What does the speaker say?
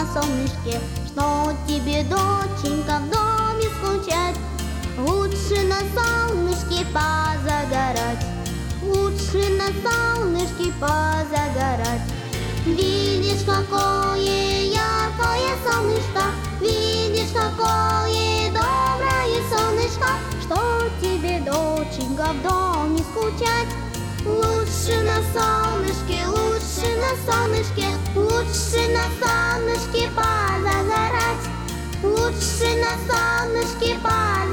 на солнышке. Что тебе, доченька, в доме скучать? Лучше на солнышке позагорать, лучше на солнышке позагорать. Видишь, какое яркое солнышко, видишь, какое доброе солнышко. Что тебе, доченька, в доме скучать? Лучше на солнышке, лучше на солнышке, лучше на солнышке позагорать, лучше на солнышке позагорать.